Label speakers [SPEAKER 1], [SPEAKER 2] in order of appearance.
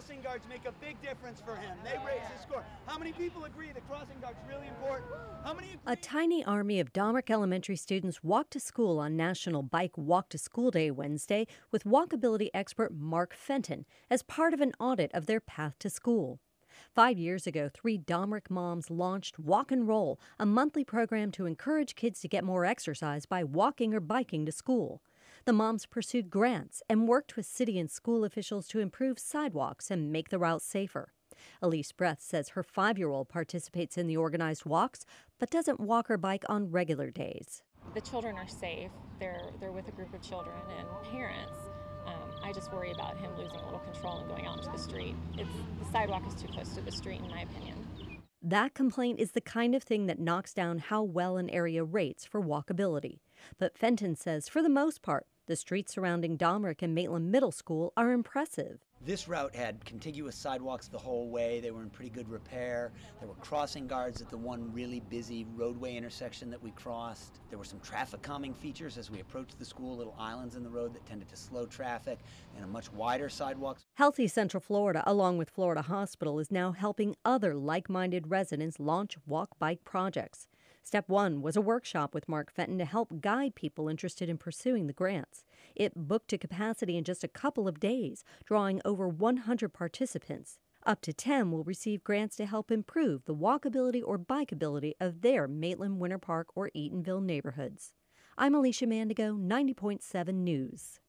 [SPEAKER 1] crossing guards make a big difference for him. They raise his score. How many people agree that crossing guards are really important? How many agree?
[SPEAKER 2] A tiny army of Domrick Elementary students walked to school on National Bike Walk to School Day Wednesday with walkability expert Mark Fenton as part of an audit of their path to school. 5 years ago, 3 Domrick moms launched Walk and Roll, a monthly program to encourage kids to get more exercise by walking or biking to school. The moms pursued grants and worked with city and school officials to improve sidewalks and make the route safer. Elise Breath says her 5-year-old participates in the organized walks, but doesn't walk or bike on regular days.
[SPEAKER 3] The children are safe. They're with a group of children and parents. I just worry about him losing a little control and going out into the street. The sidewalk is too close to the street, in my opinion.
[SPEAKER 2] That complaint is the kind of thing that knocks down how well an area rates for walkability. But Fenton says, for the most part, the streets surrounding Domrick and Maitland Middle School are impressive.
[SPEAKER 1] This route had contiguous sidewalks the whole way. They were in pretty good repair. There were crossing guards at the one really busy roadway intersection that we crossed. There were some traffic calming features as we approached the school, little islands in the road that tended to slow traffic, and a much wider sidewalk.
[SPEAKER 2] Healthy Central Florida, along with Florida Hospital, is now helping other like-minded residents launch walk-bike projects. Step 1 was a workshop with Mark Fenton to help guide people interested in pursuing the grants. It booked to capacity in just a couple of days, drawing over 100 participants. Up to 10 will receive grants to help improve the walkability or bikeability of their Maitland, Winter Park, or Eatonville neighborhoods. I'm Alicia Mandigo, 90.7 News.